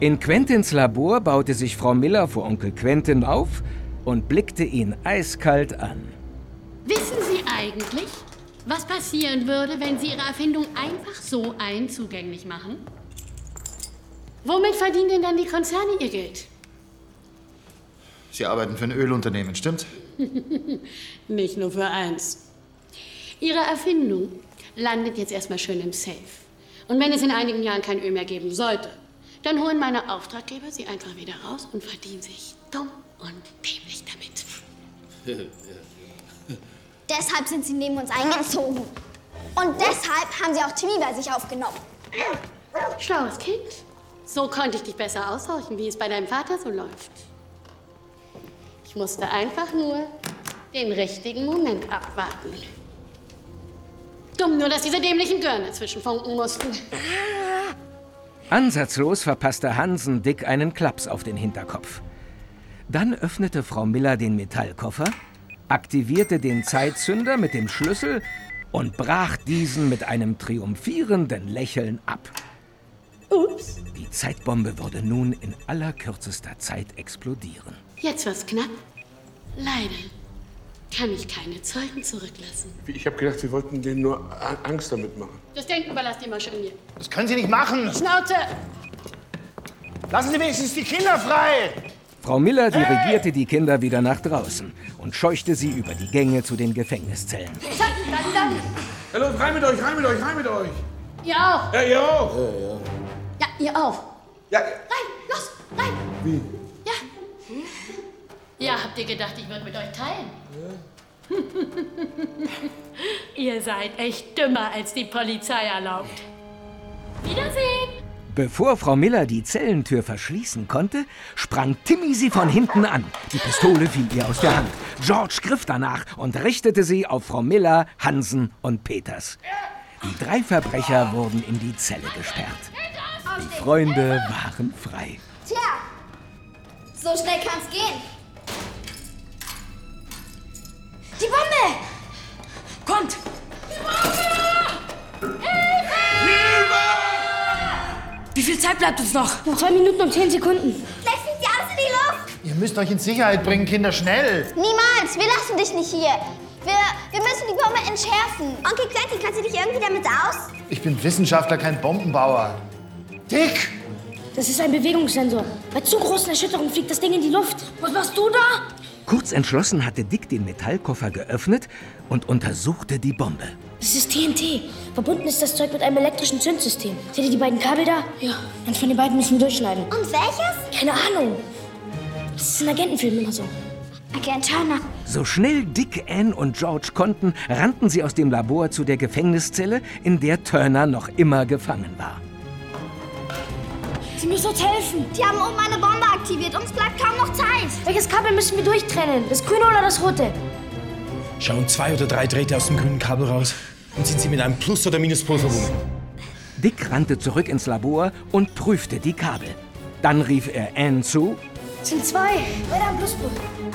In Quentins Labor baute sich Frau Miller vor Onkel Quentin auf und blickte ihn eiskalt an. Wissen Sie eigentlich, was passieren würde, wenn Sie Ihre Erfindung einfach so allen zugänglich machen? Womit verdienen denn dann die Konzerne ihr Geld? Sie arbeiten für ein Ölunternehmen, stimmt? Nicht nur für eins. Ihre Erfindung landet jetzt erstmal schön im Safe. Und wenn es in einigen Jahren kein Öl mehr geben sollte, dann holen meine Auftraggeber sie einfach wieder raus und verdienen sich dumm und dämlich damit. Deshalb sind sie neben uns eingezogen. Und deshalb haben sie auch Timmy bei sich aufgenommen. Schlaues Kind. So konnte ich dich besser aushorchen, wie es bei deinem Vater so läuft. Ich musste einfach nur den richtigen Moment abwarten. Dumm nur, dass diese dämlichen Görner zwischenfunken mussten. Ansatzlos verpasste Hansen Dick einen Klaps auf den Hinterkopf. Dann öffnete Frau Miller den Metallkoffer, aktivierte den Zeitzünder mit dem Schlüssel und brach diesen mit einem triumphierenden Lächeln ab. Ups. Die Zeitbombe würde nun in allerkürzester Zeit explodieren. Jetzt wird's knapp. Leider kann ich keine Zeugen zurücklassen. Ich habe gedacht, Sie wollten denen nur Angst damit machen. Das Denken überlasst ihr mal schön mir. Das können Sie nicht machen! Schnauze! Lassen Sie wenigstens die Kinder frei! Frau Miller dirigierte die Kinder wieder nach draußen und scheuchte sie über die Gänge zu den Gefängniszellen. Dann. Ja, los, rein mit euch, rein mit euch, rein mit euch! Ihr auch! Ja, ihr auch! Ja, ihr auch! Ja. Rein, los, rein! Wie? Ja. Ja, habt ihr gedacht, ich würde mit euch teilen? Ja. Ihr seid echt dümmer, als die Polizei erlaubt. Wiedersehen! Bevor Frau Miller die Zellentür verschließen konnte, sprang Timmy sie von hinten an. Die Pistole fiel ihr aus der Hand. George griff danach und richtete sie auf Frau Miller, Hansen und Peters. Die 3 Verbrecher wurden in die Zelle gesperrt. Die Freunde waren frei. Tja, so schnell kann's gehen. Die Bombe! Kommt! Wie viel Zeit bleibt uns noch? Noch 2 Minuten und 10 Sekunden. Vielleicht fliegt ja alles in die Luft. Ihr müsst euch in Sicherheit bringen, Kinder, schnell! Niemals, wir lassen dich nicht hier. Wir müssen die Bombe entschärfen. Onkel Quentin, kannst du dich irgendwie damit aus? Ich bin Wissenschaftler, kein Bombenbauer. Dick! Das ist ein Bewegungssensor. Bei zu großen Erschütterungen fliegt das Ding in die Luft. Was machst du da? Kurz entschlossen hatte Dick den Metallkoffer geöffnet und untersuchte die Bombe. Das ist TNT. Verbunden ist das Zeug mit einem elektrischen Zündsystem. Seht ihr die beiden Kabel da? Ja. Eins von den beiden müssen wir durchschneiden. Und welches? Keine Ahnung. Das ist in Agentenfilmen immer so. Agent Turner. So schnell Dick, Anne und George konnten, rannten sie aus dem Labor zu der Gefängniszelle, in der Turner noch immer gefangen war. Sie müssen uns helfen. Die haben oben eine Bombe aktiviert. Uns bleibt kaum noch Zeit. Welches Kabel müssen wir durchtrennen? Das grüne oder das rote? Schauen 2 oder 3 Drähte aus dem grünen Kabel raus und sind sie mit einem Plus- oder Minuspol verbunden. Dick rannte zurück ins Labor und prüfte die Kabel. Dann rief er Anne zu. Es sind 2. Beide am Pluspol.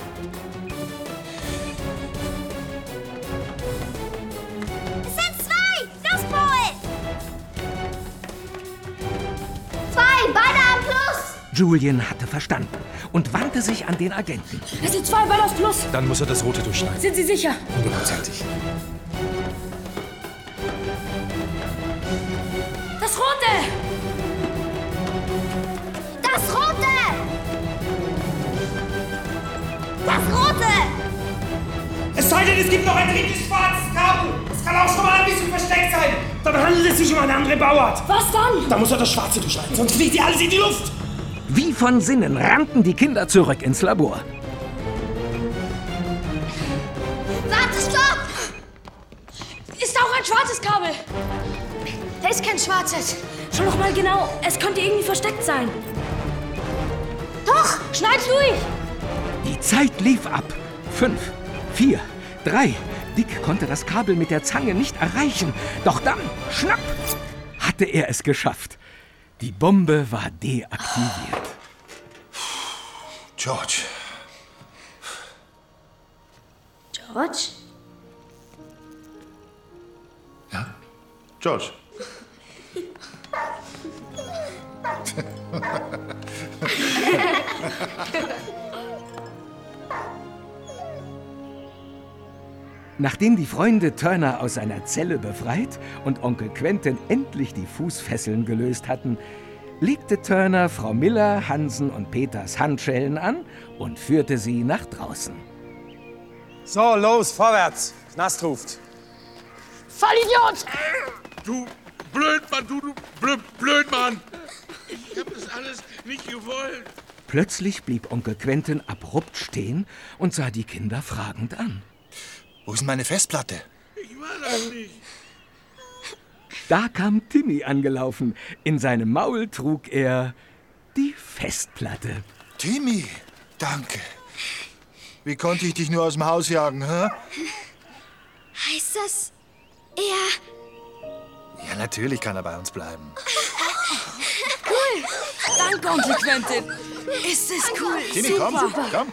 Es sind 2. Pluspol. 2. Beide am Plus. Julian hatte verstanden und wandte sich an den Agenten. Es sind 2, beide auf Plus. Dann muss er das Rote durchschneiden. Sind Sie sicher? 100%. Das Rote! Das Rote. Das Rote. Es sei denn, es gibt noch ein drittes schwarzes Kabel. Es kann auch schon mal ein bisschen versteckt sein. Dann handelt es sich um eine andere Bauart. Was dann? Da muss er das Schwarze durchschneiden, sonst fliegt ihr alles in die Luft. Wie von Sinnen rannten die Kinder zurück ins Labor. Warte, stopp. Ist auch ein schwarzes Kabel. Da ist kein schwarzes. Schau doch mal genau. Es könnte irgendwie versteckt sein. Doch, schneid durch. Die Zeit lief ab. 5, 4, 3. Dick konnte das Kabel mit der Zange nicht erreichen. Doch dann, schnapp, hatte er es geschafft. Die Bombe war deaktiviert. George. George? Ja? George. Nachdem die Freunde Turner aus seiner Zelle befreit und Onkel Quentin endlich die Fußfesseln gelöst hatten, legte Turner Frau Miller, Hansen und Peters Handschellen an und führte sie nach draußen. So, los, vorwärts. Knast ruft. Vollidiot! Du Blödmann, du Blödmann! Ich hab das alles nicht gewollt. Plötzlich blieb Onkel Quentin abrupt stehen und sah die Kinder fragend an. Wo ist meine Festplatte? Ich war das nicht. Da kam Timmy angelaufen. In seinem Maul trug er die Festplatte. Timmy, danke. Wie konnte ich dich nur aus dem Haus jagen, hä? Heißt das, er... Ja, natürlich kann er bei uns bleiben. Cool. Danke, Onkel Quentin. Ist es cool. Timmy, Super. komm.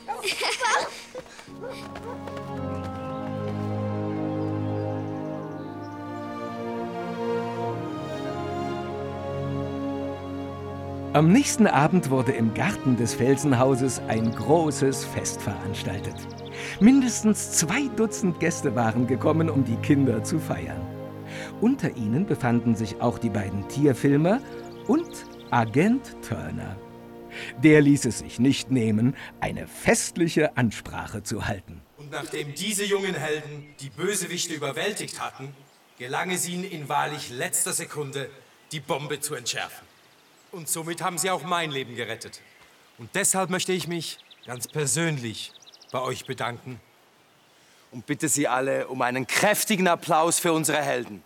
Am nächsten Abend wurde im Garten des Felsenhauses ein großes Fest veranstaltet. Mindestens 2 Dutzend Gäste waren gekommen, um die Kinder zu feiern. Unter ihnen befanden sich auch die beiden Tierfilmer und Agent Turner. Der ließ es sich nicht nehmen, eine festliche Ansprache zu halten. Und nachdem diese jungen Helden die Bösewichte überwältigt hatten, gelang es ihnen in wahrlich letzter Sekunde, die Bombe zu entschärfen. Und somit haben sie auch mein Leben gerettet. Und deshalb möchte ich mich ganz persönlich bei euch bedanken. Und bitte Sie alle um einen kräftigen Applaus für unsere Helden.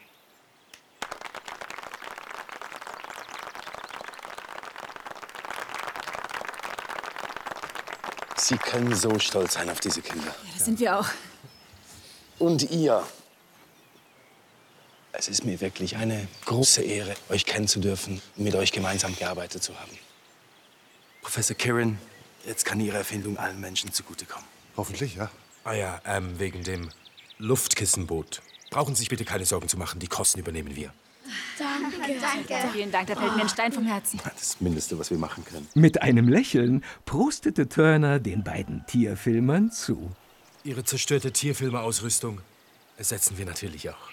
Sie können so stolz sein auf diese Kinder. Ja, das sind wir auch. Und ihr. Es ist mir wirklich eine große Ehre, euch kennen zu dürfen und mit euch gemeinsam gearbeitet zu haben. Professor Kirin, jetzt kann Ihre Erfindung allen Menschen zugutekommen. Hoffentlich, ja. Ah ja, wegen dem Luftkissenboot. Brauchen Sie sich bitte keine Sorgen zu machen, die Kosten übernehmen wir. Danke. Vielen Dank, da fällt mir ein Stein vom Herzen. Das Mindeste, was wir machen können. Mit einem Lächeln prostete Turner den beiden Tierfilmern zu. Ihre zerstörte Tierfilmerausrüstung ersetzen wir natürlich auch.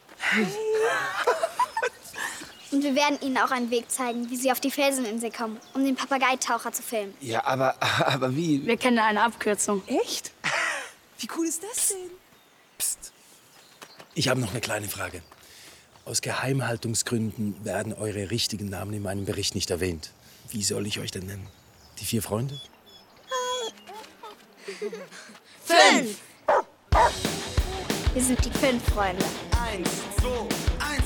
Und wir werden Ihnen auch einen Weg zeigen, wie Sie auf die Felseninsel kommen, um den Papageitaucher zu filmen. Ja, aber wie? Wir kennen eine Abkürzung. Echt? Wie cool ist das denn? Psst. Ich habe noch eine kleine Frage. Aus Geheimhaltungsgründen werden eure richtigen Namen in meinem Bericht nicht erwähnt. Wie soll ich euch denn nennen? Die 4 Freunde? 5! Wir sind die 5 Freunde. 1, 2, 1.